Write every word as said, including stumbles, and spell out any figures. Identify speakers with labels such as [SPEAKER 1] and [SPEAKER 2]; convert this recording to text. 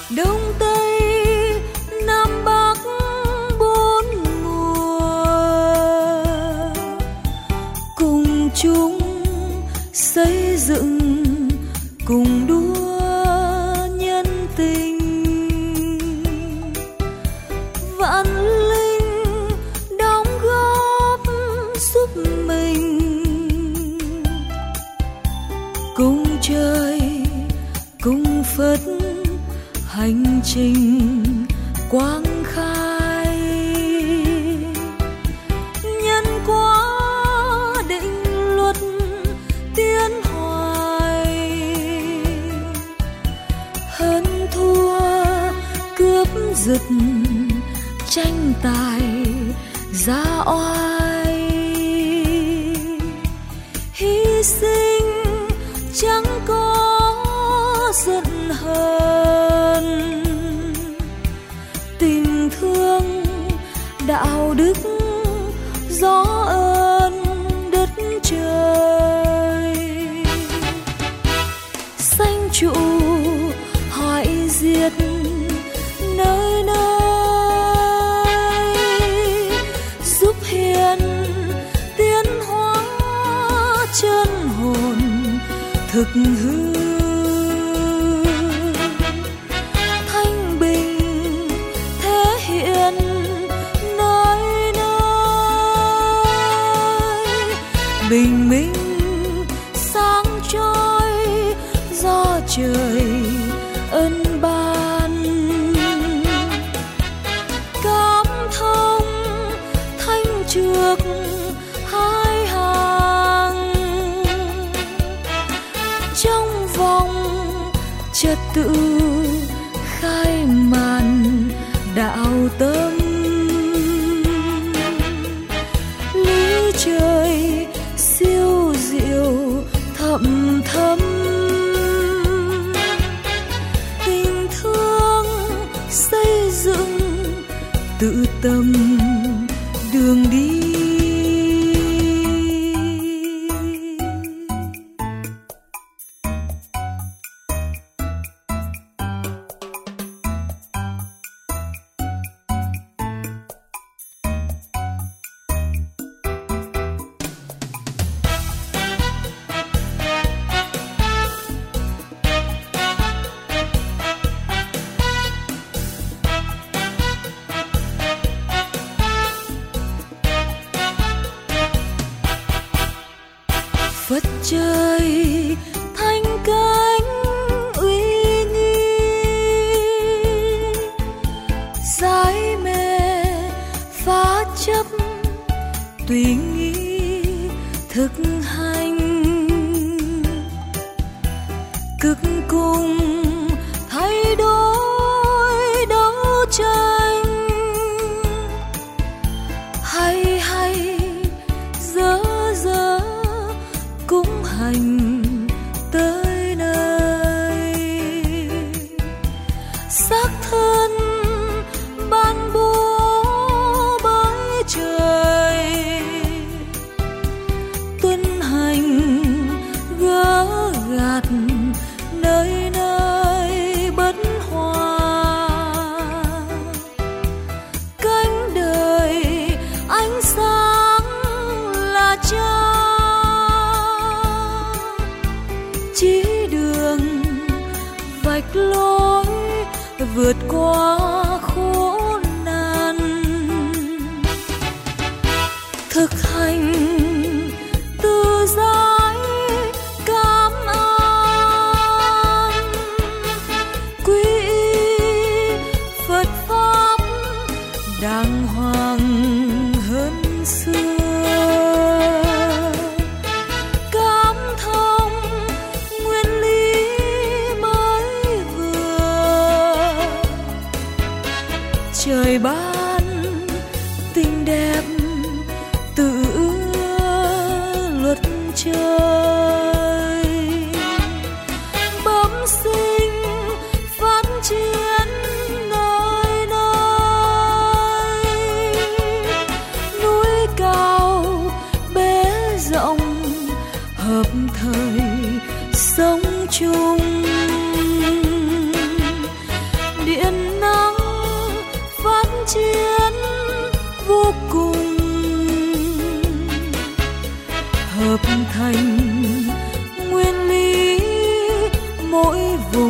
[SPEAKER 1] Đông Tây Nam Bắc bốn mùa, cùng chung xây dựng, cùng đua nhân tình. Vạn linh đóng góp giúp mình, cùng trời cùng Phật hành trình quang khai. Nhân quả định luật tiến hoài, hơn thua cướp giật tranh tài ra oai. Hy sinh chẳng có giận hờn, tình thương đạo đức gió ơn đất trời. Sanh trụ hoại diệt nơi nơi, giúp hiền tiến hóa chân hồn thực hư. Thanh bình thế hiện nơi nơi, bình minh sáng trôi do trời ân ban. Cảm thông thanh trược hai hàng, trong vòng trật tự khai màn đạo tâm. Lý trời siêu diệu thầm thấm, tình thương xây dựng tự tâm đường đi. Phật trời thanh cánh uy nghi, giải mê phá chấp tùy nghi thực hành. Cực cùng thay đổi đấu tranh, hay hay dơ dơ cũng hành tới nơi. Xác thân ban bố bởi trời, tuân hành gỡ gạt nơi nơi bất hòa. Cánh đời ánh sáng là cha, chỉ đường vạch lối vượt qua khổ nạn. Thực hành tự giải cảm an, quy y Phật pháp đàng hoàng hơn xưa. Cảm thông nguyên lý mới vừa, trời ban tình đẹp tự ưa luật trời. Bẩm sinh phát triển nơi nơi, núi cao bể rộng hợp thời sống chung. chiến vô cùng, hợp thành nguyên lý mỗi vùng.